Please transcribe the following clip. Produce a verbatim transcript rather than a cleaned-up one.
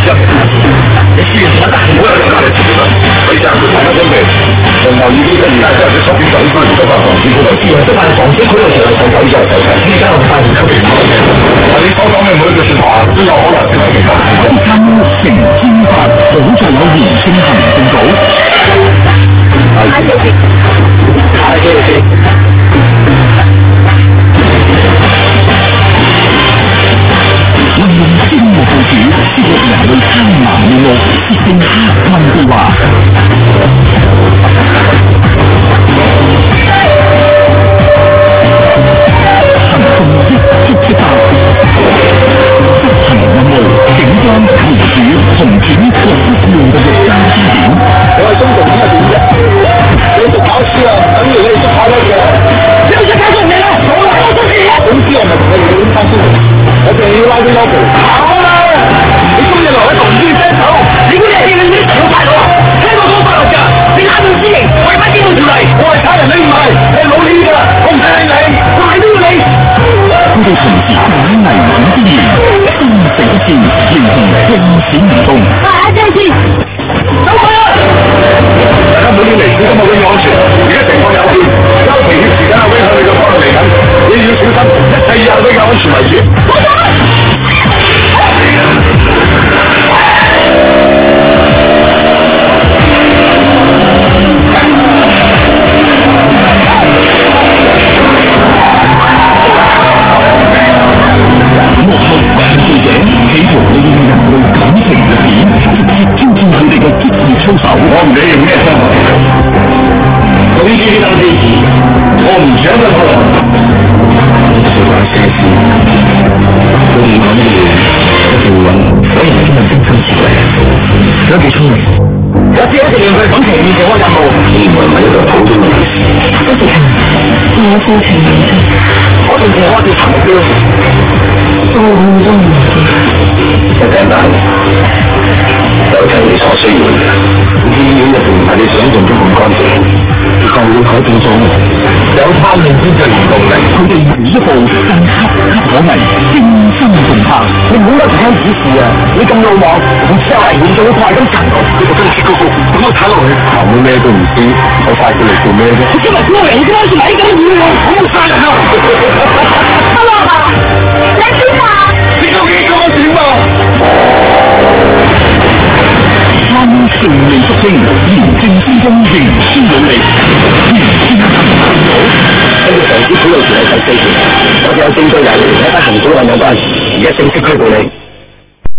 一，你試完我得唔好有其他嘅事啦。所以就大家準備，從後已經一年之後嘅十點九分到八防止嗰度，即係防止嗰度成日上九之後就係依家我發現出嚟冇嘅。但你所講嘅每一句説話都有可能成為其他。參成天法，好在有嚴正行政組。太謝謝，太謝謝。運用精密部署，接獲人類貪婪面目，設定黑暗對話。行動一觸即發，執行任務，警方民主紅點各不用嘅肉身支點。我係中共點嘅點啫？你讀考試啊，等於你讀考多嘅。你唔使解釋你啦，我嚟我中意。總之我咪同你點翻先。我哋要拉啲 logo。好啦，你中意留喺度唔中意聲手，你估你係你啲小大佬啊？聽過講法律㗎，你濫用私刑，違反機動條例。我係差人，你唔係，你係老李㗎，我唔使理你，我係都要你。佢哋同時打危險之餘，生死一線，連同驚險行動。啊！張先，走開啊！大家唔好亂嚟，小心我嘅安全。而家情況有變，交期與時間會向你嘅方向嚟緊，你要小心，一切以後都以安全為主。冇錯。幕後犯罪者企圖利用人類感情弱點，直接挑戰佢哋嘅職業操守。我唔理用咩方法，總之呢單機事，我唔想得過。小白寫詩，都唔講呢嘢，一定會揾，果然今日精心設計，都幾聰明。我只好利用佢感情面前嘅任務，而唔係一個普通嘅事。多謝你，我父親面前，我仲同我哋談目標。我好中意你，一簡單，就係你所需要嘅。醫院一定唔係你想象中咁乾淨，就會改變咗我。有貪念先至有動力，佢哋每一步更岌岌可危，驚心動魄。你唔好得唔聽指示啊！你咁魯莽，唔知係嚴重到快咁殘酷。你個真係高高，咁我睇落去，我咩都唔知，我快過嚟做咩啫？你今日過嚟，你今晚是嚟緊要我，我冇殺人啊！阿爸爸，你邊啊？你究竟想我點啊？貪勝利福星，廉政之中仍需努力。廉政行動組，根據上司披露條例第四條，我哋有證據人喺單同組案有關，而家正式拘捕你。